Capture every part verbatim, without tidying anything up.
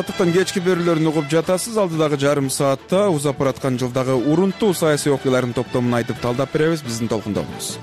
Азаттыктан кечки берүүлөрүн угуп жатасыз. Алдыдагы жарым саатта узап бараткан жылдагы урунттуу саясий окуялардын топтомун айтып талдап беребиз. Биздин толкунда болуңуз.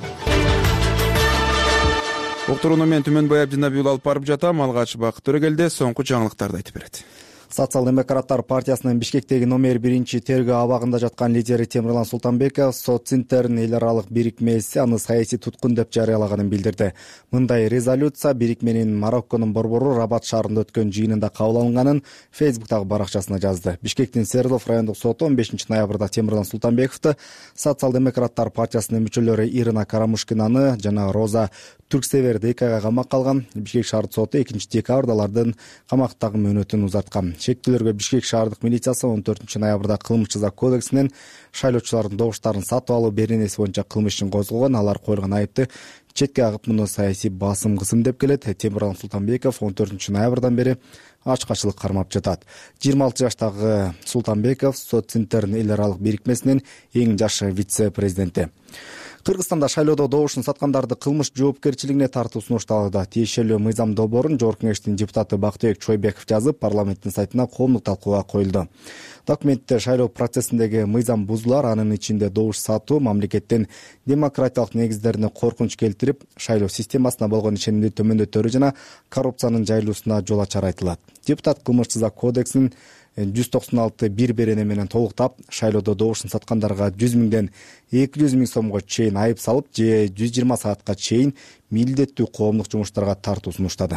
Уктурууну мен Түмөнбай Абдинабиул алып барып жатам. Алгач Бакыт Төрөгелди соңку жаңылыктарды айтып берет. Социал-демократтар партиясынын Бишкектеги номер биринчи тергөө абагында жаткан лидери Темирлан Султанбеков Социнтерн эл аралык бирикмеси аны саясий туткун деп жарыялаганын билдирди. Мындай резолюция бирикменин Марокконун борбору Рабат шаарында өткөн жыйынында кабыл алынганын Фейсбуктагы баракчасына жазды. Бишкектин Свердлов райондук соту он бешинчи ноябрда Темирлан Султанбековду Социал-демократтар партиясынын мүчөлөрү Ирина Карамушкинаны жана Роза Түрксеверди эки айга камакка алган. Бишкек шаардык соту экинчи декабрда алардын камактагы мөөнөтүн узарткан. Шектүүлөргө Бишкек шаардык милициясы он төртүнчү ноябрда кылмыш жаза кодексинен шайлоочулардын добуштарын сатып алуу беренеси боюнча кылмыш ишин козгогон. Алар коюлган айыпты четке кагып, муну саясий басым кысым деп келет. Темирлан Султанбеков он төртүнчү ноябрдан бери ачкачылык кармап жатат. жыйырма алты жаштагы Султанбеков Социнтерн эл аралык бирикмесинин эң жаш вице-президенти. Кыргызстанда шайлоодо добушун саткандарды кылмыш жоопкерчилигине тартуу сунушталды. Тиешелүү мыйзам долбоорун Жогорку Кеңештин депутаты Бактыбек Чойбеков жазып, парламенттин сайтына коомдук талкууга коюлду. Документте шайлоо процессиндеги мыйзам бузуулар, анын ичинде добуш сатуу, мамлекеттин демократиялык негиздерине коркунуч келтирип, шайлоо системасына болгон ишенимди төмөндөтөрү жана коррупциянын жайылуусуна жол ачары айтылат. Депутат кылмыш жаза кодексинин жүз токсон алты бир берене менен толуктап, шайлоодо добушун саткандарга жүз миңден эки жүз миң сомго чейин айып салып, же жүз жыйырма саатка чейин милдеттүү коомдук жумуштарга тартуу сунуштады.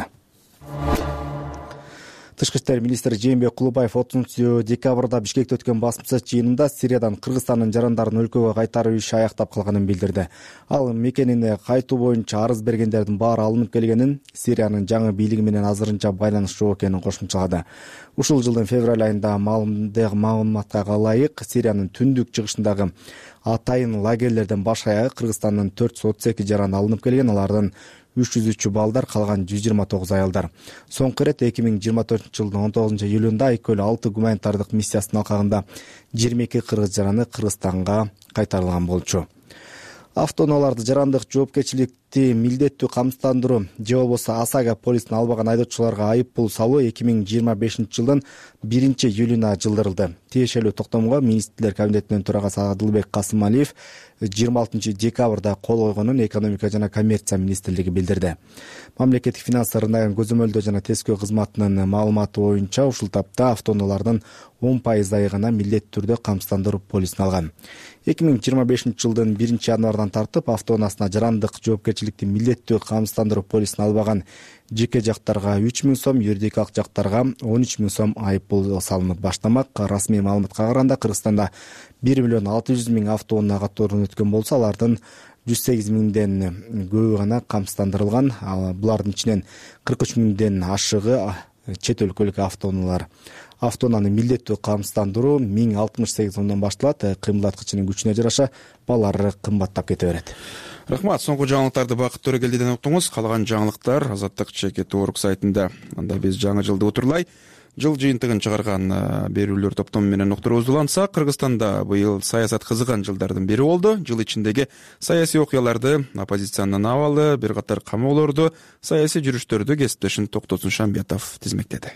Тышкы иштер министри Жээнбек Кулубаев отузунчу декабрда Бишкекте өткөн басмачы жыйынында Сириядан Кыргызстандын жарандарын өлкөгө кайтаруу иши аяктап калганын билдирди. Ал мекенине кайтуу боюнча арыз бергендердин баары алынып келгенин, Сириянын жаңы бийлиги менен азырынча байланыш жок экенин кошумчалады. Ушул жылдын февраль айында маалыматка ылайык, Сириянын түндүк чыгышындагы атайын лагерлерден баш аягы Кыргызстандын төрт жүз отуз эки жараны алынып келген. Алардын үч жүз үчү балдар, калган жүз жыйырма тогуз аялдар. Соңку ирет эки миң жыйырма төртүнчү жылдын он тогузунчу июлунда экөө алты гуманитардык миссиясынын алкагында жыйырма эки кыргыз жараны Кыргызстанга кайтарылган болчу. Автоунааларды жарандык жоопкерчиликти милдеттүү камсыздандыруу же болбосо АСАГА полисине албаган айдоочуларга айып пул салуу эки миң жыйырма бешинчи жылдын биринчи июлуна жылдырылды. Тиешелүү токтомго министрлер кабинетинин төрагасы Адылбек Касымалиев жыйырма алтынчы декабрда кол койгонун экономика жана коммерция министрлиги билдирди. Мамлекеттик финанстар рыногун көзөмөлдөө жана тескөө кызматынын маалыматы боюнча ушул тапта автоунаалардын он пайыз айыгына милдеттүү түрдө камсыздандыруу полисин алган. эки миң жыйырма бешинчи жылдын биринчи январдан тартып автоунаасына жарандык жоопкерчиликти милдеттүү камсыздандыруу полисин албаган жеке жактарга үч миң сом, юридикалык жактарга он үч миң сом айып пул салынып баштамак. Расмий маалыматка караганда Кыргызстанда бир миллион алты жүз миң автоунаа катарын өткөн болсо, алардын жүз сегиз миңден көбү гана камсыздандырылган. Булардын ичинен кырк үч миңден ашыгы чет өлкөлүк автоунаалар. Автоунааны милдеттүү камсыздандыруу миң алтымыш сегиз сомдон башталат. Кыймылдаткычынын күчүнө жараша балары кымбаттап кете берет. Рахмат. Соңку жаңылыктарды Бакыт Төрөгелдиден уктуңуз. Калган жаңылыктар Азаттык чекит орг сайтында. Анда биз жаңы жылды утурлай жыл жыйынтыгын чыгарган берүүлөр топтому менен уктуруубузду улантсак, Кыргызстанда быйыл саясат кызыган жылдардын бири болду. Жыл ичиндеги саясий окуяларды, оппозициянын абалы, бир катар камоолорду, саясий жүрүштөрдү кесиптешин Токтосун Шамбетов тизмектеди.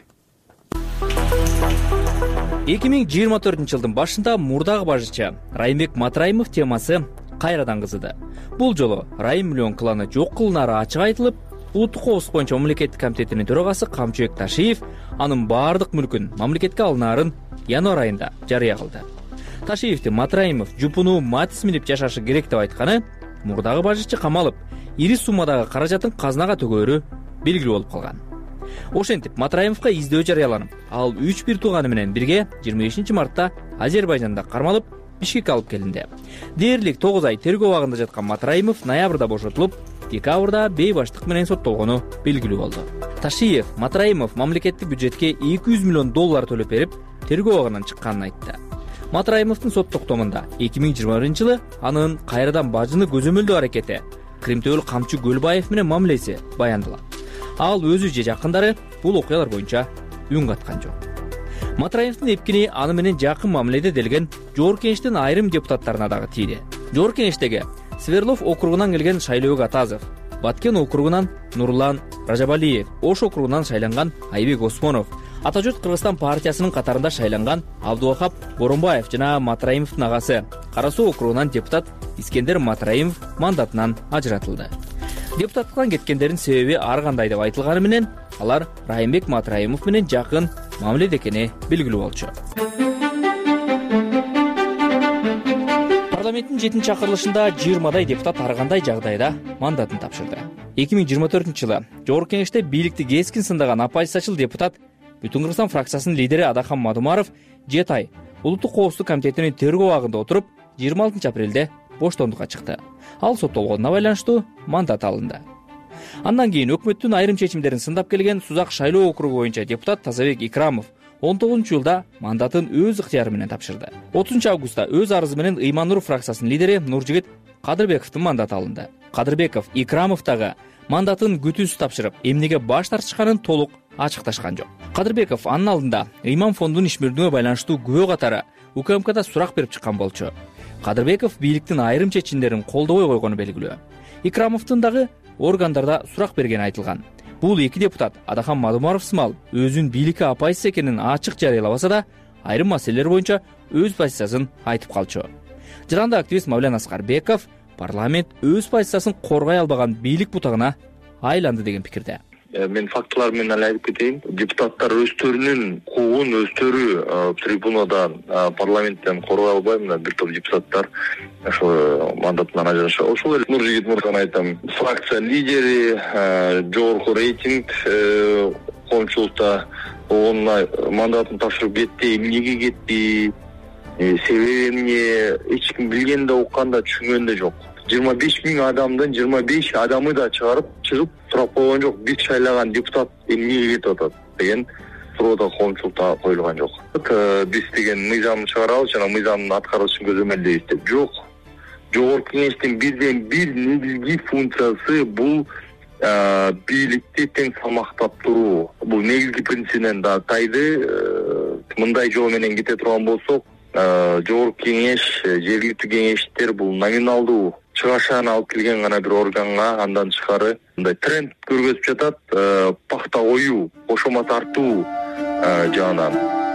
эки миң жыйырма төртүнчү жылдын башында мурдагы башчы Райымбек Матраимов темасы кайрадан кызыды. Бул жолу Райым миллион кланы жок кылынары ачык айтылып, улуттук коопсуздук боюнча мамлекеттик комитетинин төрагасы Камчыбек Ташиев анын баардык мүлкүн мамлекетке алынаарын январь айында жарыя кылды. Ташиевди Матраимов жупуну матис минип жашашы керек деп айтканы, мурдагы башчы камалып, ири суммадагы каражатын казнага төгөөрү белгилүү болуп калган. Ошентип Матраимовго издөө жарыяланып, ал үч бир тууганы менен бирге жыйырма бешинчи мартта Азербайжанда кармалып, Бишкекке алып келинди. Дээрлик тогуз ай тергөө абагында жаткан Матраимов ноябрда бошотулуп, декабрда бейбаштык менен соттолгону белгилүү болду. Ташиев Матраимов мамлекеттик бюджетке эки жүз миллион доллар төлөп берип, тергөө абагынан чыкканын айтты. Матраимовдун сот токтомунда эки миң жыйырма биринчи жылы анын кайрадан бажыны көзөмөлдөө аракети, Кримтөөл Камчы Көлбаев менен мамилеси баяндалат. Ал өзү же жакындары бул окуялар боюнча үн каткан жок. Матраимовдун эпкини аны менен жакын мамиледе делген Жогорку Кеңештин айрым депутаттарына дагы тийди. Жогорку Кеңештеги Свердлов округунан келген Шайлообек Атазов, Баткен округунан Нурлан Ражабалиев, Ош округунан шайланган Айбек Осмонов, ата жұрт Кыргызстан партиясынын катарында шайланган Абдувахап Боронбаев жана Матраимовдун агасы Кара Суу округунан депутат Искендер Матраимов мандатынан ажыратылды. Депутаттыктан кеткендердин себеби ар кандай деп айтылганы менен алар Райымбек Матраимов менен жакын мамиледе экени белгилүү болчу. Парламенттин жетинчи чакырылышында жыйырмадай депутат ар кандай жагдайда мандатын тапшырды. эки миң жыйырма төртүнчү жылы Жогорку Кеңеште бийликти кескин сындаган оппозициячыл депутат Бүтүн Кыргызстан фракциясынын лидери Адахан Мадумаров жети ай Улуттук коопсуздук комитетинин тергөө абагында отуруп, жыйырма алтынчы апрелде боштондукка чыкты. Ал соттолгонуна байланыштуу мандат алынды. Андан кийин өкмөттүн айрым чечимдерин сындап келген Сузак шайлоо округу боюнча депутат Тазабек Икрамов он тогузунчу жылда мандатын өз ыктыяры менен тапшырды. отузунчу августта өз арызы менен Ыйман-Нур фракциясынын лидери Нуржигит Кадырбековдун мандаты алынды. Кадырбеков Икрамовдагы мандатын күтүүсүз тапшырып, эмнеге баш тартышканын толук ачыкташкан жок. Кадырбеков анын алдында Ыйман фондунун ишмердүүгө байланыштуу күбө катары УКМКда сурак берип чыккан болчу. Кадырбеков бийликтин айрым чечимдерин колдобой койгону белгилүү. Икрамовдун дагы органдарда сурак бергени айтылган. Бул эки депутат Адахан Мадумаров сымал өзүнүн бийликке оппозиция экенин ачык жарыялабаса да, айрым маселелер боюнча өз позициясын айтып калчу. Жаранда активист Мавлян Аскарбеков парламент өз позициясын коргой албаган бийлик бутагына айланды деген пикирде. Мен фактылар менен эле айтып кетейин. Депутаттар өздөрүнүн укугун өздөрү трибунада парламенттен коргой албай, мына бир топ депутаттар ошо мандатынан ажырашат. Ошол эле Нуржигит Мурзан айтам, фракция лидери, жогорку рейтинг коомчулукта онун мандатын тапшырып кетти, эмнеге кетти, себеби эмне, эч ким билген да, уккан да, түшүнгөн да жок. жыйырма беш миң адамдын жыйырма беш адамы да чыгарып чыгып сурап койгон жок. Биз шайлаган депутат эмнеге кетип атат деген суроо да коомчулукта коюлган жок. Биз деген мыйзамды чыгарабыз жана мыйзамдын аткарылышын көзөмөлдөйбүз деп. Жок. Жогорку Кеңештин бирден бир негизги функциясы бул бийликти тең салмактап туруу. Бул негизги принцибинен да тайды. Мындай жол менен кете турган болсок, Жогорку Кеңеш, жергиликтүү кеңештер бул номиналдуу чыгашаны алып келген гана бир органга, андан тышкары мындай тренд көргөзүп жатат, пахта коюу, кошомо тартуу жагынан.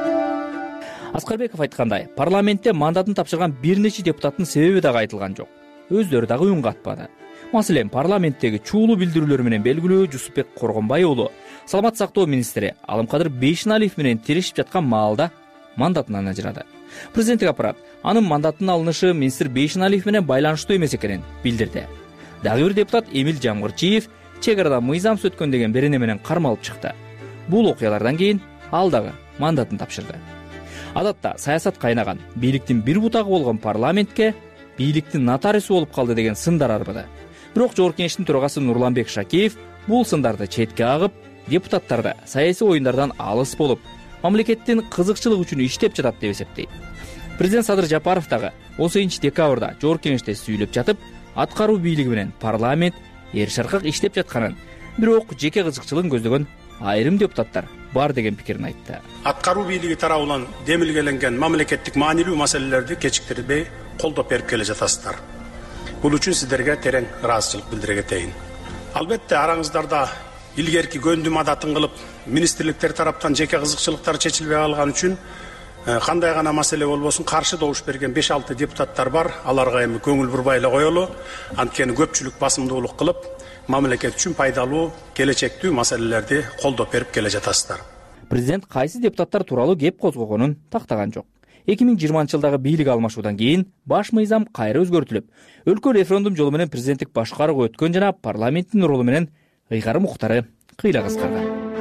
Аскарбеков айткандай, парламентте мандатын тапшырган бир нече депутаттын себеби дагы айтылган жок. Өздөрү дагы үн катпады. Маселен, парламенттеги чуулуу билдирүүлөр менен белгилүү Жусупбек Коргонбай уулу саламат сактоо министри Алымкадыр Бейшеналиев менен тирешип жаткан маалда мандатынан ажырады. Президенттик аппарат анын мандаттын алынышы министр Бейшеналиев менен байланыштуу эмес экенин билдирди. Дагы бир депутат Эмил Жамгырчиев чек арада мыйзамсыз өткөн деген берене менен кармалып чыкты. Бул окуялардан кийин ал дагы мандатын тапшырды. Адатта саясат кайнаган, бийликтин бир бутагы болгон парламентке бийликтин нотариусу болуп калды деген сындар арбыды. Бирок Жогорку Кеңештин төрагасы Нурланбек Шакеев бул сындарды четке агып, депутаттарды саясий оюндардан алыс болуп, мамлекеттин кызыкчылыгы үчүн иштеп жатат деп эсептейт. Президент Садыр Жапаров дагы он сегизинчи декабрда Жогорку Кеңеште сүйлөп жатып, аткаруу бийлиги менен парламент эр шаркак иштеп жатканын, бирок жеке кызыкчылыгын көздөгөн айрым депутаттар бар деген пикирин айтты. Аткаруу бийлиги тарабынан демилгеленген мамлекеттик маанилүү маселелерди кечиктирбей колдоп берип келе жатасыздар. Бул үчүн сиздерге терең ыраазычылык билдире кетейин. Албетте араңыздарда илгерки көндүм адатын кылып, министрликтер тараптан жеке кызыкчылыктар чечилбей калган үчүн кандай гана маселе болбосун каршы добуш берген беш алты депутаттар бар. Аларга эми көңүл бурбай эле коелу. Анткени көпчүлүк басымдуулук кылып, мамлекет үчүн пайдалуу, келечектүү маселелерди колдоп берип келе жатасыздар. Президент кайсы депутаттар тууралуу кеп козгогонун тактаган жок. эки миң жыйырманчы жылдагы бийлик алмашуудан кийин баш мыйзам кайра өзгөртүлүп, өлкө референдум жолу менен президенттик башкарууга өткөн жана парламенттин ролу менен ыйгарым укуктары кыйла кыскарды.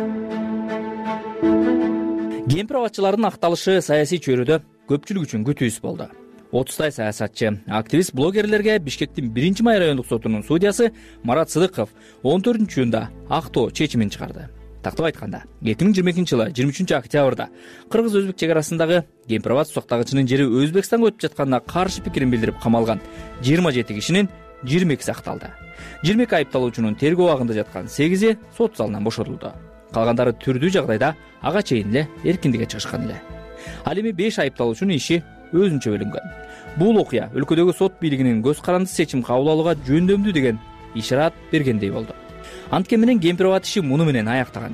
Кемпир абадчылардын акталышы саясий чөйрөдө көпчүлүк үчүн күтүүсүз болду. отуздай саясатчы, активист, блогерлерге Бишкектин биринчи май райондук сотунун судьясы Марат Сыдыков он төртүнчү июнда актоо чечимин чыгарды. Тактап айтканда, эки миң жыйырма экинчи жылы жыйырма үчүнчү октябрда кыргыз-өзбек чек арасындагы Кемпир абад сактагычынын жери Өзбекстанга өтүп жатканына каршы пикирин билдирип камалган жыйырма жети кишинин жыйырма экиси акталды. жыйырма эки айыпталуучунун тергөө абагында жаткан сегизи сот залынан бошотулду. Калгандары түрдүү жагдайда ага чейин эле эркиндикке чыгышкан эле. Ал эми беш айыпталуучунун иши өзүнчө бөлүнгөн. Бул окуя өлкөдөгү сот бийлигинин көз карандысыз чечим кабыл алууга жөндөмдүү деген ишарат бергендей болду. Анткени менен Кемпир абад иши муну менен аяктаган жок.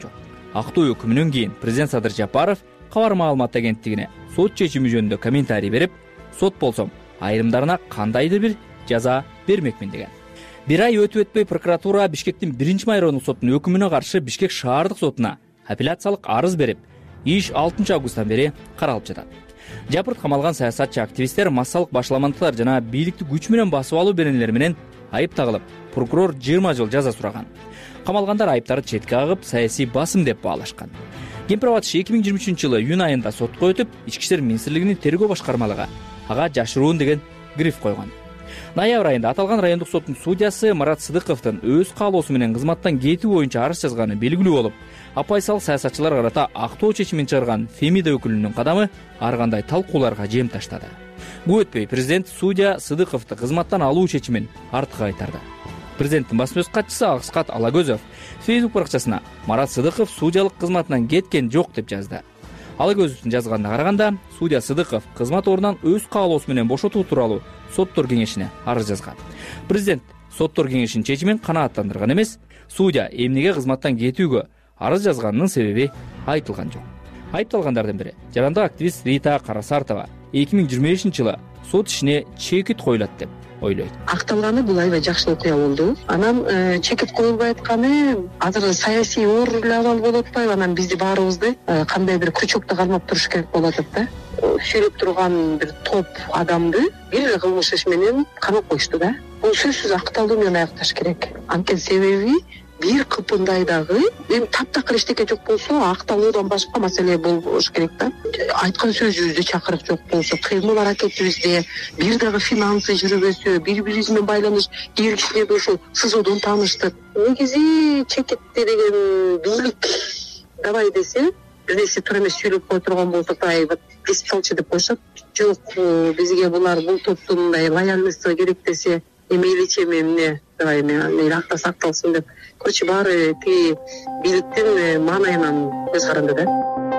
Актоо өкүмүнөн кийин президент Садыр Жапаров кабар маалымат агенттигине сот чечими жөнүндө комментарий берип, сот болсом айрымдарына кандайдыр бир жаза бермекмин деген. Бир ай өтүп өтпөй прокуратура Бишкектин биринчи майрондук сотунун өкүмүнө каршы Бишкек шаардык сотуна апелляциялык арыз берип, иш алтынчы августтан бери каралып жатат. Жапырт камалган саясатчы активисттер, массалык башаламандыктар жана бийликти күч менен басып алуу беренелери менен айып тагылып, прокурор жыйырма жыл жаза сураган. Камалгандар айыптарды четке кагып, саясий басым деп баалашкан. Кемпир-Абад эки миң жыйырма үчүнчү жылы июнь айында сотко өтүп, Ички иштер министрлигинин тергөө башкармалыгы ага жашыруун деген гриф койгон. Ноябрь айында аталган райондук соттун судьясы Марат Сыдыковдун өз каалоосу менен кызматтан кетүү боюнча арыз жазганы белгилүү болуп, апайсал саясатчылар карата актоо чечимин чыгарган Фемида өкүлүнүн кадамы ар кандай талкууларга жем таштады. Бул өтпөй президент судья Сыдыковду кызматтан алуу чечимин артка кайтарды. Президенттин басма сөз катчысы Акскат Алагөзов Facebook баракчасына Марат Сыдыков судьялык кызматынан кеткен жок деп жазды. Алагөзовдун жазганына караганда, судья Сыдыков кызмат ордунан өз каалоосу менен бошотуу тууралуу соттор кеңешине арыз жазган. Президент соттор кеңешинин чечимин канааттандырган эмес, судья эмнеге кызматтан кетүүгө арыз жазганынын себеби айтылган жок. Айыпталгандардын бири жарандык активист Рита Карасартова эки миң жыйырма бешинчи жылы сот ишине чекит коюлат деп ойлойт. Акталганы бул аябай жакшы окуя болду. Анан чекит коюлбай атканы азыр саясий оор абал болуп атпайбы? Анан бизди баарыбызды кандай бир крючокто кармап туруш керек болуп атат да. Сүйлөп турган бир топ адамды бир кылмыш иш менен камап коюшту да. Бул сөзсүз акталуу менен аякташ керек. Анткени себеби бир кыпындай дагы эми таптакыр эчтеке жок болсо акталуудан башка маселе болбош керек да. Айткан сөзүбүздө чакырык жок болсо, кыймыл аракетибизде бир дагы финансы жүрбөсө, бири бирибиз менен байланыш, кээ бир кишилерди ушул сызуудон тааныштык. Негизи чекитти деген бийлик давай десе, бир нерсе туура эмес сүйлөп кое турган болсок, аябай беспалчы деп коюшат. Жок, бизге булар бул топтун мындай лояльностьу керек десе, эмейличи эмне давай мени актаса акталсын деп. Короче, баары тиги бийликтин маанайынан көз каранды да.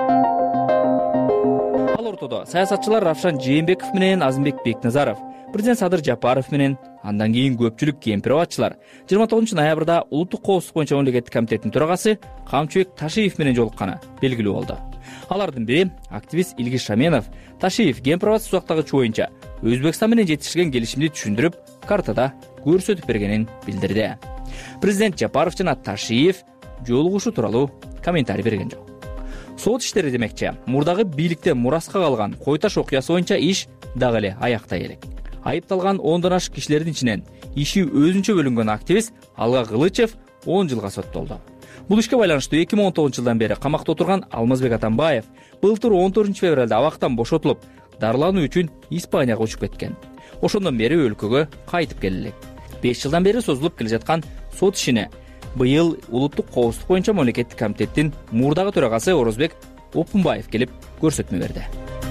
Ал ортодо саясатчылар Равшан Жээнбеков менен Азымбек Бекназаров, президент Садыр Жапаров менен, андан кийин көпчүлүк кемпир-абадчылар жыйырма тогузунчу ноябрда Улуттук коопсуздук боюнча мамлекеттик комитеттин төрагасы Камчыбек Ташиев менен жолукканы белгилүү болду. Алардын бири активист Илгиз Шаменов. Ташиев кемпир-абад сузактагычы боюнча Өзбекстан менен жетишилген келишимди түшүндүрүп, картада көрсөтүп бергенин билдирди. Президент Жапаров жана Ташиев жолугушуу тууралуу комментарий берген жок. Сот иштери демекчи, мурдагы бийликте мураска калган Койташ окуясы боюнча иш дагы эле аяктай элек. Айыпталган ондон ашык кишилердин ичинен иши өзүнчө бөлүнгөн активист Алга Кылычев он жылга соттолду. Бул ишке байланыштуу эки миң он тогузунчу жылдан бери камакта отурган Алмазбек Атамбаев былтыр он төртүнчү февралда абактан бошотулуп, дарылануу үчүн Испанияга учуп кеткен. Ошондон бери өлкөгө кайтып келе элек. беш жылдан бери созулуп келе жаткан сот ишине быйыл Улуттук коопсуздук боюнча мамлекеттик комитеттин мурдагы төрагасы Орозбек Опунбаев келип көрсөтмө берди.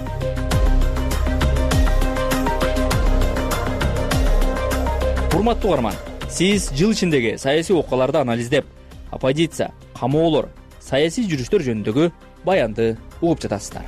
Урматтуу угарман, сиз жыл ичиндеги саясий окуяларды анализдеп, оппозиция, камоолор, саясий жүрүштөр жөнүндөгү баянды угуп жатасыздар.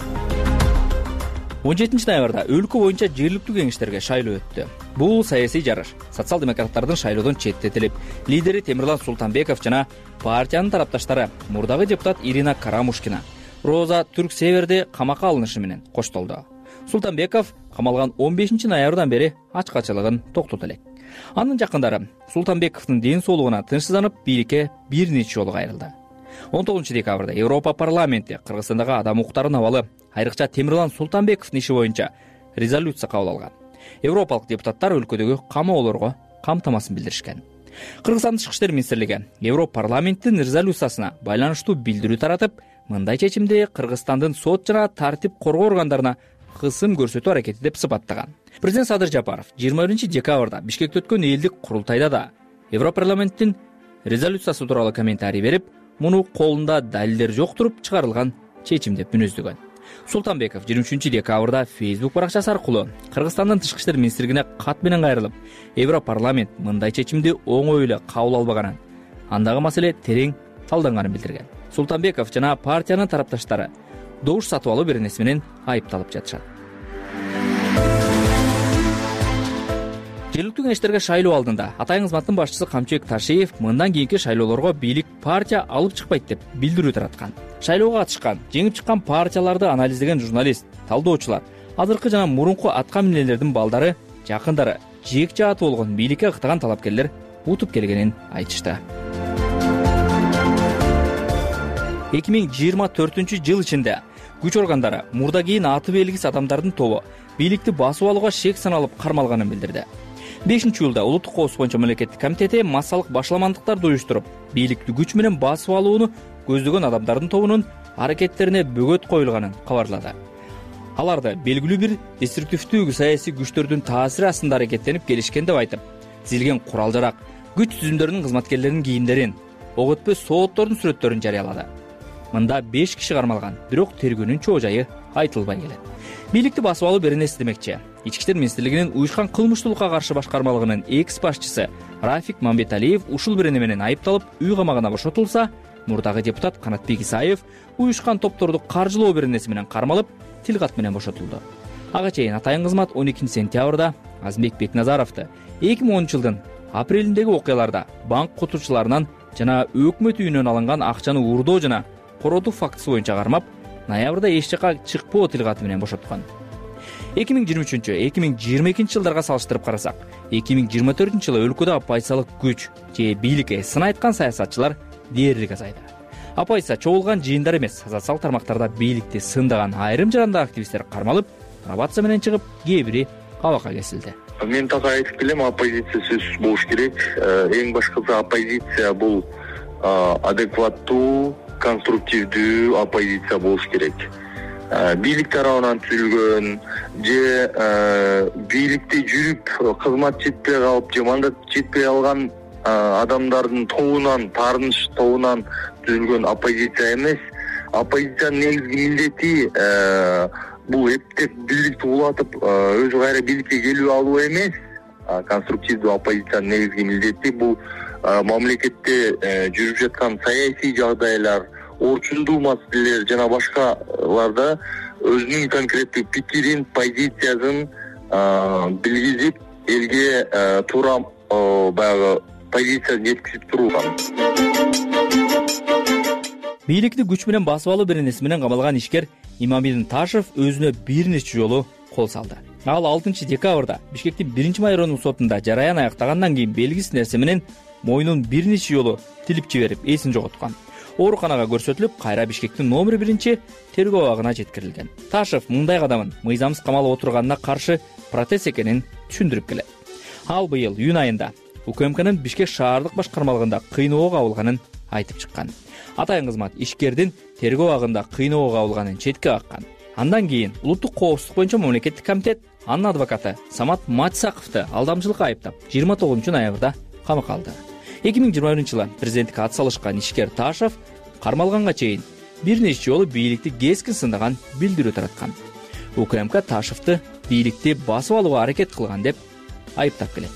он жетинчи ноябрда өлкө боюнча жергиликтүү кеңештерге шайлоо өттү. Бул саясий жарыш социал-демократтардын шайлоодон четтетилип, лидери Темирлан Султанбеков жана партиянын тарапташтары мурдагы депутат Ирина Карамушкина, Роза Түрк-Северди камакка алынышы менен коштолду. Султанбеков камалган он бешинчи ноябрдан бери ачкачылыгын токтото элек. Анын жакындары Султанбековдун ден соолугуна тынчсызданып, бийликке бир нече жолу кайрылды. он тогузунчу декабрда Европа парламенти Кыргызстандагы адам укуктарын абалы, айрыкча Темирлан Султанбековдун иши боюнча резолюция кабыл алган. Европалык депутаттар өлкөдөгү камоолорго камтамасын билдиришкен. Кыргызстан тышкы иштер министрлиги Европа парламенттин резолюциясына байланыштуу билдирүү таратып, мындай чечимди Кыргызстандын сот жана тартип коргоо органдарына кысым көрсөтүү аракети деп сыпаттаган. Президент Садыр Жапаров жыйырма биринчи декабрда Бишкекте өткөн элдик курултайда да Европа парламенттин резолюциясы тууралуу комментарий берип, муну колунда далилдер жок туруп чыгарылган чечим деп мүнөздөгөн. Султанбеков жыйырма үчүнчү декабрда Facebook баракчасы аркылуу Кыргызстандын тышкы иштер министрлигине кат менен кайрылып, Европа парламент мындай чечимди оңой эле кабыл албаганын, андагы маселе терең талданганын билдирген. Султанбеков жана партиянын тарапташтары добуш сатып алуу беренеси менен айыпталып жатышат. жергиликтүү кеңештерге шайлоо алдында Атайын кызматтын башчысы Камчыбек Ташиев мындан кийинки шайлоолорго бийлик партия алып чыкпайт деп билдирүү тараткан. Шайлоого катышкан, жеңип чыккан партияларды анализдеген журналист, талдоочулар азыркы жана мурунку атка минелердин балдары, жакындары, жек жааты болгон бийликке ыктаган талапкерлер утуп келгенин айтышты. эки миң жыйырма төртүнчү жыл ичинде күч органдары мурда кийин аты белгисиз адамдардын тобу бийликти басып алууга шек саналып кармалганын билдирди. бешинчи июлда улуттук коопсуздук боюнча мамлекеттик комитети массалык башаламандыктарды уюштуруп, бийликти күч менен басып алууну көздөгөн адамдардын тобунун аракеттерине бөгөт коюлганын кабарлады. Аларды белгилүү бир деструктивдүү саясий күчтөрдүн таасири астында аракеттенип келишкен деп айтып, зилген курал-жарак, күч түзүмдөрүнүн кызматкерлеринин кийимдерин, ок өтпөс сооттордун сүрөттөрүн жарыялады. Мында беш киши кармалган, бирок тергөөнүн чоо жайы айтылбай келет. Бийликти басып алуу беренеси демекчи. Ички иштер министрлигинин уюшкан кылмыштуулукка каршы башкармалыгынын экс башчысы Рафик Мамбеталиев ушул берене менен айыпталып, үй камагына бошотулса, мурдагы депутат Канатбек Исаев уюшкан топторду каржылоо беренеси менен кармалып, тил кат менен бошотулду. Ага чейин Атайын кызмат он экинчи сентябрда Азимбек Бекназаровду эки миң онунчу жылдын апрелиндеги окуяларда банк кутуучуларынан жана өкмөт үйүнөн алынган акчаны уурдоо жана коротуу фактысы боюнча кармап, ноябрда эч жака чыкпоо тил каты менен бошоткон. эки миң жыйырма үчүнчү эки миң жыйырма экинчи жылдарга салыштырып карасак, эки миң жыйырма төртүнчү жылы өлкөдө оппозициялык күч же бийликке сын айткан саясатчылар дээрлик азайды. Оппозиция чогулган жыйындар эмес, социал тармактарда бийликти сындаган айрым жарандагы активисттер кармалып, пробация менен чыгып, кээ бири абакка кесилди. Мен так айтып келем, оппозиция сөзсүз болуш керек. Эң башкысы оппозиция бул адекваттуу, конструктивдүү оппозиция болуш керек. Бийлик тарабынан түзүлгөн же бийликте жүрүп кызмат жетпей калып же мандат жетпей алган адамдардын тобунан, таарыныш тобунан түзүлгөн оппозиция эмес. Оппозициянын негизги милдети бул эптеп бийликти улатып өзү кайра бийликке келип алуу эмес. Конструктивдүү оппозициянын негизги милдети бул мамлекетте жүрүп жаткан саясий жагдайлар, орчундуу маселелер жана башкаларда өзүнүн конкреттүү пикирин, позициясын билгизип, элге туура баягы позициясын жеткизип турган. Бийликти күч менен басып алуу беренеси менен камалган ишкер Имамидин Ташев өзүнө бир нече жолу кол салды. Ал алтынчы декабрда Бишкектин биринчи майоронун сотунда жараян аяктагандан кийин белгисиз нерсе менен мойнун бир нече жолу тилип жиберип, эсин жоготкон. Ооруканага көрсөтүлүп, кайра Бишкектин номер биринчи тергөө абагына жеткирилген. Ташев мындай кадамын мыйзамсыз камалып отурганына каршы протест экенин түшүндүрүп келет. Ал быйыл июнь айында УКМКнын Бишкек шаардык башкармалыгында кыйноого кабылганын айтып чыккан. Атайын кызмат ишкердин тергөө абагында кыйноого кабылганын четке каккан. Андан кийин улуттук коопсуздук боюнча мамлекеттик комитет анын адвокаты Самат Матсаковду алдамчылыкка айыптап, жыйырма тогузунчу ноябрда камакка алды. эки миң жыйырма биринчи жылы президенттикке ат салышкан ишкер Ташев кармалганга чейин бир нече жолу бийликти кескин сындаган билдирүү тараткан. УКМК Ташевду бийликти басып алууга аракет кылган деп айыптап келет.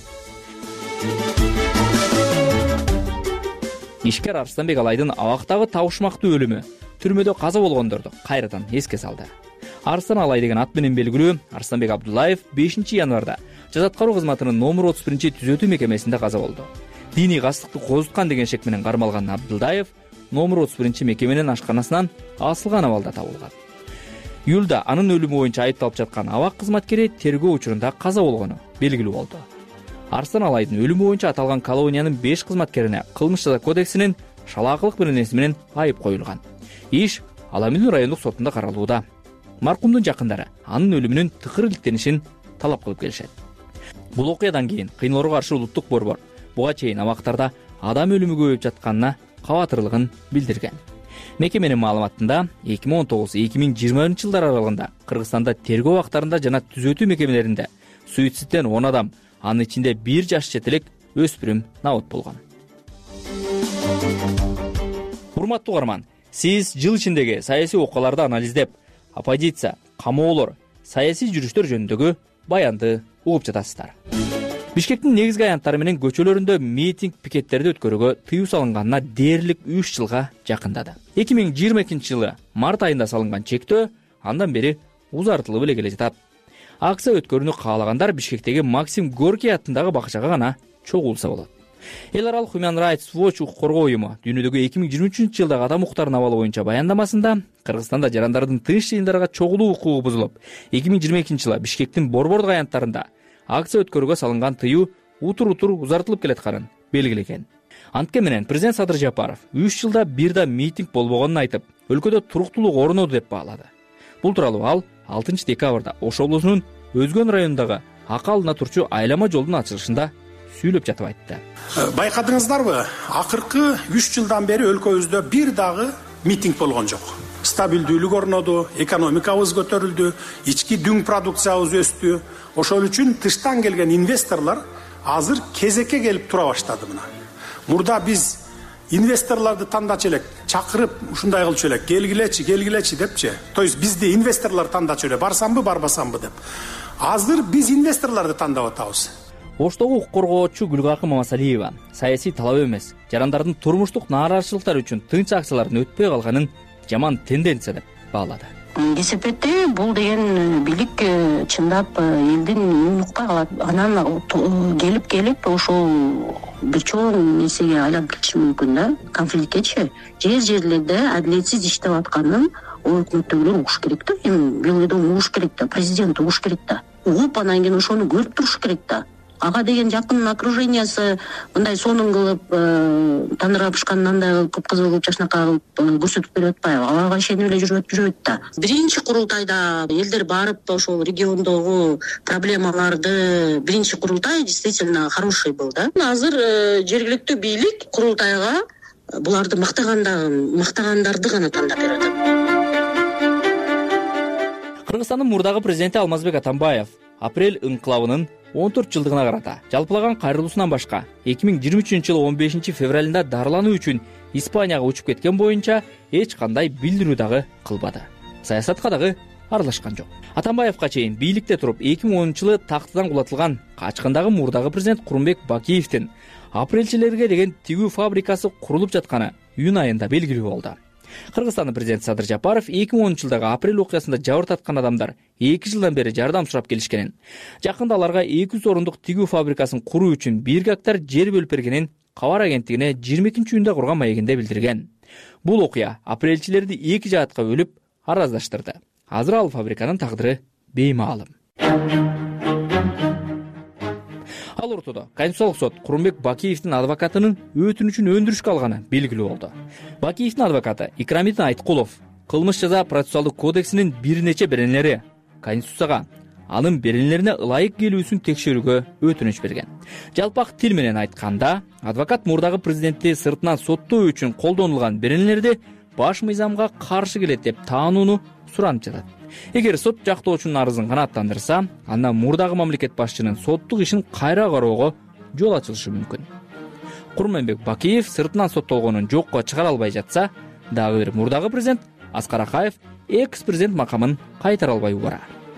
Ишкер Арыстанбек Алайдын абактагы табышмактуу өлүмү түрмөдө каза болгондорду кайрадан эске салды. Арыстан Алай деген ат менен белгилүү Арыстанбек Абдуллаев бешинчи январда жаза аткаруу кызматынын номер отуз биринчи түзөтүү мекемесинде каза болду. Диний кастыкты козуткан деген шек менен кармалган Абдулдаев номер отуз биринчи мекеменин ашканасынан асылган абалда табылган. Июлда анын өлүмү боюнча айыпталып жаткан абак кызматкери тергөө учурунда каза болгону белгилүү болду. Арыстан Алайдын өлүмү боюнча аталган колониянын беш кызматкерине кылмыш жаза кодексинин шалаакылык беренеси менен айып коюлган. Иш Ала Эмелдин райондук сотунда каралууда. Маркумдун жакындары анын өлүмүнүн тыкыр иликтенишин талап кылып келишет. Бул окуядан кийин кыйноолорго каршы улуттук борбор буга чейин абактарда адам өлүмү көбөйүп жатканына кабатырлыгын билдирген. Мекеменин маалыматында эки миң он тогуз эки миң жыйырма биринчи жылдар аралыгында Кыргызстанда тергөө абактарында жана түзөтүү мекемелеринде суицидтен он адам, анын ичинде бир жаш четелек өспүрүм набыт болгон. Урматтуу угарман, сиз жыл ичиндеги саясий окуяларды анализдеп, оппозиция, камоолор, саясий жүрүштөр жөнүндөгү баянды угуп жатасыздар. Бишкектин негизги аянттары менен көчөлөрүндө митинг, пикеттерди өткөрүүгө тыюу салынганына дээрлик үч жылга жакындады. эки миң жыйырма экинчи жылы март айында салынган чектөө андан бери узартылып эле келе жатат. акция өткөрүүнү каалагандар Бишкектеги Максим Горький атындагы бакчага гана чогулса болот. Эл аралык Human Rights Watch укук коргоо уюму дүйнөдөгү эки миң жыйырма үчүнчү жылдагы адам укуктарынын абалы боюнча баяндамасында Кыргызстанда жарандардын тынч жыйындарга чогулуу укугу бузулуп, эки миң жыйырма экинчи жылы Бишкектин борбордук аянттарында акция өткөрүүгө салынган тыюу утур-утур узартылып келатканын белгилеген. Анткени менен президент Садыр Жапаров үч жылда бир да митинг болбогонун айтып, өлкөдө туруктуулук орноду деп баалады. Бул тууралуу ал алтынчы декабрда Ош облусунун Өзгөн районундагы Акалына турчу айлама жолдун ачылышында сүйлөп жатып айтты. Байкадыңыздарбы, акыркы үч жылдан бери өлкөбүздө бир дагы митинг болгон жок. Стабилдүүлүк орноду, экономикабыз көтөрүлдү, ички дүң продукциябыз өстү. Ошол үчүн тыштан келген инвесторлор азыр кезекке келип тура баштады мына. Мурда биз инвесторлорду тандачу элек, чакырып ушундай кылчу элек, келгилечи, келгилечи депчи. То есть бизди инвесторлор тандачу элек, барсамбы, барбасамбы деп. Азыр биз инвесторлорду тандап атабыз. Оштогу укук коргоочу Гүлгакы Мамасалиева саясий талап эмес, жарандардын турмуштук нааразычылыктары үчүн тынч акциялардын өтпөй калганын жаман тенденция деп баалады. Кесепетте бул деген бийлик чындап элдин үнүн укпай калат. Анан келип келип ошол бир чоң нерсеге айланып кетиши мүмкүн да, конфликткечи. Жер жерлерде адилетсиз иштеп атканын о өкмөттөгүлөр угуш керек да. Эми бул үйдөн угуш керек да, президент угуш керек да. Угуп анан кийин ошону көрүп туруш керек да. Ага деген жакын окружениясы мындай сонун кылып, тандырга бышкан андай кылып, кып-кызыл кылып, чачнакка кылып көрсөтүп берип атпайбы? Аларга ишенип эле жүрөт жүрөт да. Биринчи курултайда элдер барып ошол региондогу проблемаларды биринчи курултай действительно хороший был да. Азыр жергиликтүү бийлик курултайга буларды мактагандарын, мактагандарды гана тандап берип атат. Кыргызстандын мурдагы президенти Алмазбек Атамбаев апрель инкылабынын он төрт жылдыгына карата жалпылаган кайрылуусунан башка эки миң жыйырма үчүнчү жылы он бешинчи февралында дарылануу үчүн Испанияга учуп кеткен боюнча эч кандай билдирүү дагы кылбады. Саясатка дагы аралашкан жок. Атамбаевка чейин бийликте туруп эки миң онунчу жылы тактыдан кулатылган качкындагы мурдагы президент Курманбек Бакиевдин апрелчилерге деген тигүү фабрикасы курулуп жатканы июнь айында белгилүү болду. Кыргызстандын президенти Садыр Жапаров эки миң онунчу жылдагы апрель окуясында жабыр тарткан адамдар эки жылдан бери жардам сурап келишкенин, жакында аларга эки жүз орундук тигүү фабрикасын куруу үчүн бир гектар жер бөлүп бергенин кабар агенттигине жыйырма экинчи июнда курган маегинде билдирген. Бул окуя апрелчилерди эки жаатка бөлүп араздаштырды. Азыр ал фабриканын тагдыры беймаалым. Ал ортодо Конституциялык сот Курманбек Бакиевдин адвокатынын өтүнүчүн өндүрүшкө алганы белгилүү болду. Бакиевдин адвокаты Икрамитин Айткулов кылмыш жаза процессуалдык кодексинин бир нече беренелери Конституцияга анын беренелерине ылайык келүүсүн текшерүүгө өтүнүч берген. Жалпак тил менен айтканда, адвокат мурдагы президентти сыртынан соттоо үчүн колдонулган беренелерди баш мыйзамга каршы келет деп таанууну суранып жатат. Эгер сот жактоочунун арызын канааттандырса, анда мурдагы мамлекет башчынын соттук ишин кайра кароого жол ачылышы мүмкүн. Курманбек Бакиев сыртынан соттолгонун жокко чыгара албай жатса, дагы бир мурдагы президент Аскар Акаев экс-президент макамын кайтара албай убара.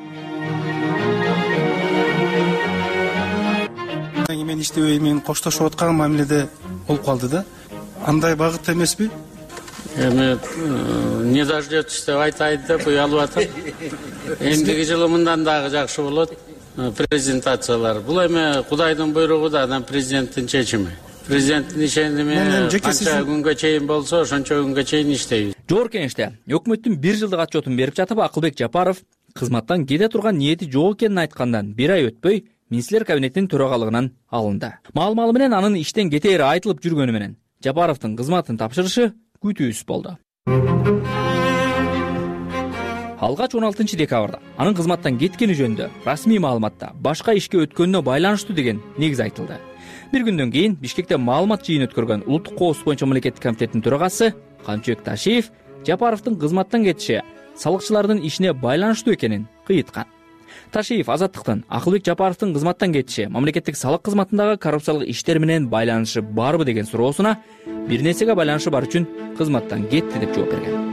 Мен иштебей мен коштошуп аткан мамиледе болуп калды да. Андай багыт эмеспи? Эми не дождётесь деп айтайын деп уялып атам. Эндиги жылы мындан дагы жакшы болот презентациялар. Бул эми Кудайдын буйругу да, анан президенттин чечими. Президенттин ишеними канча күнгө чейин болсо, ошончо күнгө чейин иштейбиз. Жогорку Кеңеште өкмөттүн бир жылдык отчетун берип жатып, Акылбек Жапаров кызматтан кете турган ниети жок экенин айткандан бир ай өтпөй министрлер кабинетинин төрагалыгынан алынды. Маалымалы менен анын иштен кетери айтылып жүргөнү менен Жапаровдун кызматын тапшырышы күтүүсүз болду. Алгач он алтынчы декабрда анын кызматтан кеткени жөнүндө расмий маалыматта башка ишке өткөнүнө байланыштуу деген негиз айтылды. Бир күндөн кийин Бишкекте маалымат жыйын өткөргөн Улуттук коопсуздук боюнча мамлекеттик комитеттин төрагасы Камчыбек Ташиев Жапаровдун кызматтан кетиши салыкчылардын ишине байланыштуу экенин кыйыткан. Ташиев Азаттыктын Акылбек Жапаровдун кызматтан кетиши мамлекеттик салык кызматындагы коррупциялык иштер менен байланышы барбы деген суроосуна бир нерсеге байланышы бар үчүн кызматтан кетти деп жооп берген.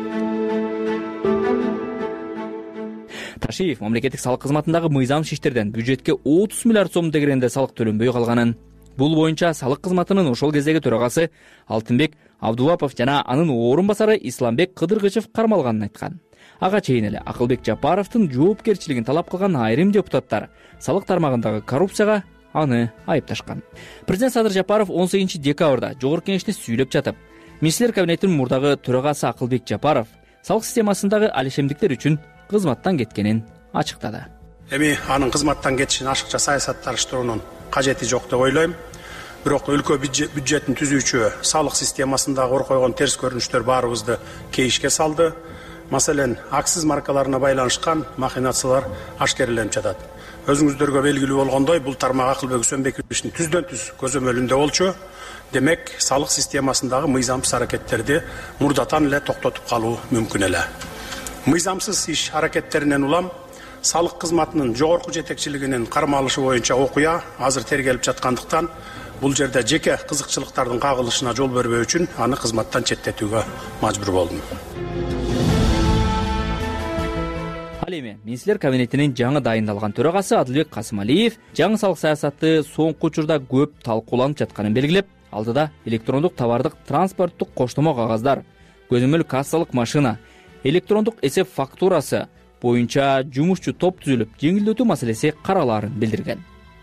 Ташиев мамлекеттик салык кызматындагы мыйзамсыз иштерден бюджетке отуз миллиард сом дегенде салык төлөнбөй калганын, бул боюнча салык кызматынын ошол кездеги төрагасы Алтынбек Абдулапов жана анын орун басары Исламбек Кыдыргычев кармалганын айткан. Ага чейин эле Акылбек Жапаровдун жоопкерчилигин талап кылган айрым депутаттар салык тармагындагы коррупцияга аны айыпташкан. Президент Садыр Жапаров он сегизинчи декабрда Жогорку Кеңеште сүйлөп жатып, Министрлер кабинетинин мурдагы төрагасы Акылбек Жапаров салык системасындагы алишемдиктер үчүн кызматтан кеткенин ачыктады. Эми анын кызматтан кетишин ашыкча саясатташтыруунун кажети жок деп ойлойм. Бирок өлкө бюджетин түзүүчү салык системасындагы ор койгон терс көрүнүштөр баарыбызды кейишке салды. Маселен, акциз маркаларына байланышкан махинациялар ашкереленип жатат. Өзүңүздөргө белгилүү болгондой, бул тармак Акылбек Үсөнбековичтин түздөн түз көзөмөлүндө болчу. Демек, салык системасындагы мыйзамсыз аракеттерди мурдатан эле токтотуп калуу мүмкүн эле. Мыйзамсыз иш аракеттеринен улам салык кызматынын жогорку жетекчилигинин кармалышы боюнча окуя азыр тергелип жаткандыктан, бул жерде жеке кызыкчылыктардын кагылышына жол бербөө үчүн аны кызматтан четтетүүгө мажбур болдум. Ал эми Министрлер кабинетинин жаңы дайындалган төрагасы Адылбек Касымалиев жаңы салык саясаты соңку учурда көп талкууланып жатканын белгилеп, алдыда электрондук товардык транспорттук коштомо кагаздар, көзөмөл кассалык машина, электрондук эсеп фактурасы боюнча жумушчу топ түзүлүп, жеңилдетүү маселеси каралаарын билдирген.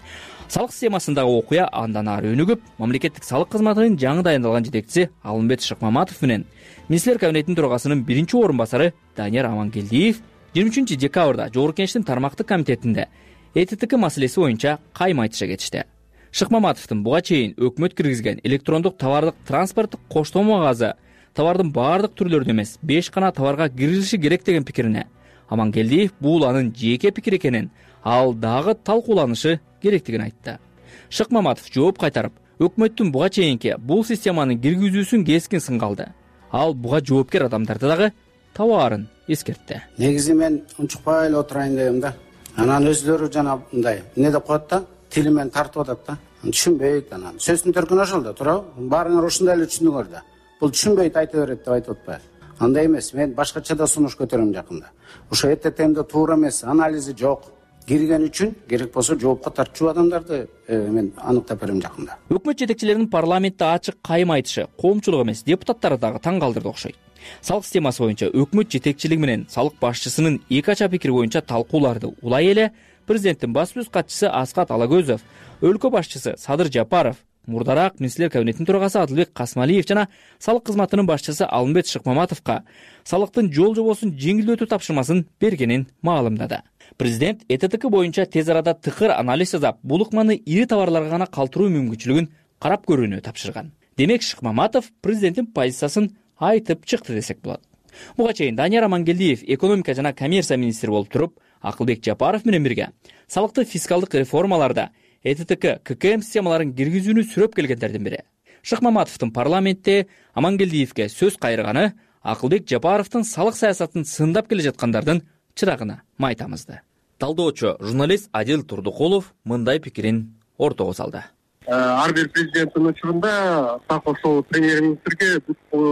Салык системасындагы окуя андан ары өнүгүп, мамлекеттик салык кызматынын жаңы дайындалган жетекчиси Алымбет Шыкмаматов менен Министрлер кабинетинин төрагасынын биринчи орун басары Данияр Амангелдиев жыйырма үчүнчү декабрда Жогорку Кеңештин тармактык комитетинде Э Т Т К маселеси боюнча кайма айтышка кетишти. Шыкмаматовдун буга чейин өкмөт киргизген электрондук товардык транспорттук коштомо кагазы товардын баардык түрлөрүнө эмес, беш гана товарга киргизилиши керек деген пикирине Амангелдиев бул анын жеке пикири экенин, ал дагы талкууланышы керектигин айтты. Шыкмаматов жооп кайтарып, өкмөттүн буга чейинки бул системанын киргизүүсүн кескин сынга алды. Ал буга жоопкер адамдарды дагы табаарын эскертти. Негизи мен унчукпай эле отурайын дегем да. Анан өздөрү жана мындай эмне деп коет да, тили менен тартып атат да. Түшүнбөйт анан. Сөздүн төркүнү ошол да, туурабы? Баарыңар ушундай эле түшүндүңөр да. Бул түшүнбөйт айта берет деп айтып атпайбы? Андай эмес, мен башкача да сунуш көтөрөм жакында. Ошо Э Т Т'мде туура эмес, анализи жок. Кирген үчүн керек болсо жоопко тартчу адамдарды мен аныктап берем жакында. Өкмөт жетекчилеринин парламентте ачык кайма айтышы коомчулук эмес, депутаттарды дагы таң калтырды окшойт. Салык системасы боюнча өкмөт жетекчилиги менен салык башчысынын эки ача пикири боюнча талкууларды улай эле президенттин басма сөз катчысы Аскат Алагөзов, өлкө башчысы Садыр Жапаров, мурдараак Министрлер кабинетинин төрагасы Адылбек Касымалиев жана салык кызматынын башчысы Алымбет Шыкмаматовго салыктын жол жобосун жеңилдетүү тапшырмасын бергенин маалымдады. Президент Э Т Т К боюнча тез арада тыкыр анализ жасап, бул ыкманы ири товарларга гана калтыруу мүмкүнчүлүгүн карап көрүүнү тапшырган. Демек Шыкмаматов президенттин позициясын айтып чыкты десек болот. Буга чейин Данияр Амангелдиев экономика жана коммерция министри болуп туруп, Акылбек Жапаров менен бирге салыктык фискалдык реформаларда Э Т Т К К К М системаларын киргизүүнү сүрөп келгендердин бири. Шыкмаматовдун парламентте Амангелдиевге сөз кайрыганы Акылбек Жапаровдун салык саясатын сындап келе жаткандардын чырагына май тамызды. Талдоочу журналист Адил Турдукулов мындай пикирин ортого салды. Ар бир президенттин учурунда так ошол премьер-министрге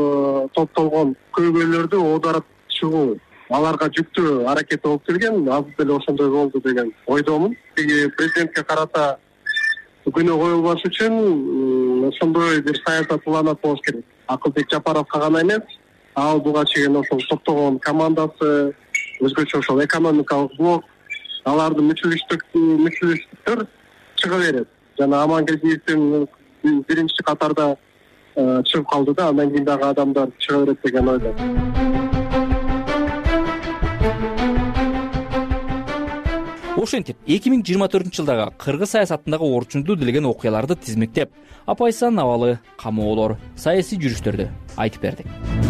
топтолгон көйгөйлөрдү оодарып чыгуу, аларга жүктүү аракет болуп келген, азыр деле ошондой болду деген ойдомун. Президентке карата күнөө коюлбаш үчүн ошондой бир саясат уланат болуш керек. Акылбек Жапаровго гана эмес, ал буга чейин ошол топтогон командасы, өзгөчө ошол экономикалык блок, алардын мүчөлүштүктөр чыга берет. Жана Амангелдиевдин биринчи катарда чыгып калды да, андан кийин дагы адамдар чыга берет деген ойдо. Ошентип, эки миң жыйырма төртүнчү жылдагы кыргыз саясатындагы орчундуу делеген окуяларды тизмектеп, апайсан абалы камоолор, саясий жүрүштөрдү айтып бердик.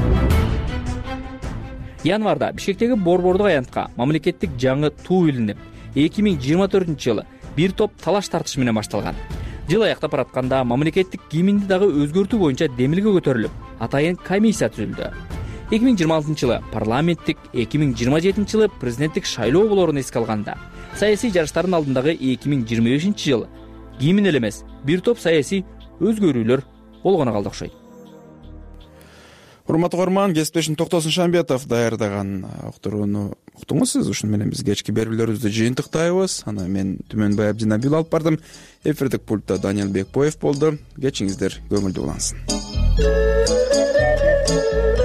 Январда Бишкектеги Борбордук аянтка мамлекеттик жаңы туу илинип, эки миң жыйырма төртүнчү жылы бир топ талаш тартыш менен башталган. Жыл аяктап баратканда мамлекеттик гимнди дагы өзгөртүү боюнча демилге көтөрүлүп, атайын комиссия түзүлдү. эки миң жыйырма алтынчы жылы парламенттик, эки миң жыйырма жетинчи жылы президенттик шайлоо болоорун эске алганда, саясий жарыштардын алдындагы эки миң жыйырма бешинчи жыл гимн эле эмес, бир топ саясий өзгөрүүлөр болгону калды окшойт. Урматтуу көрөрман, кесиптешим Токтосун Шамбетов даярдаган уктурууну уктуңуз. Сиз ушуну менен биз кечки берүүлөрүбүздү жыйынтыктайбыз. Аны мен Түмөнбай Абдинабил алып бардым. Эфирдик пультта Даниэл Бекбоев болду. Кечиңиздер көңүлдүү улансын.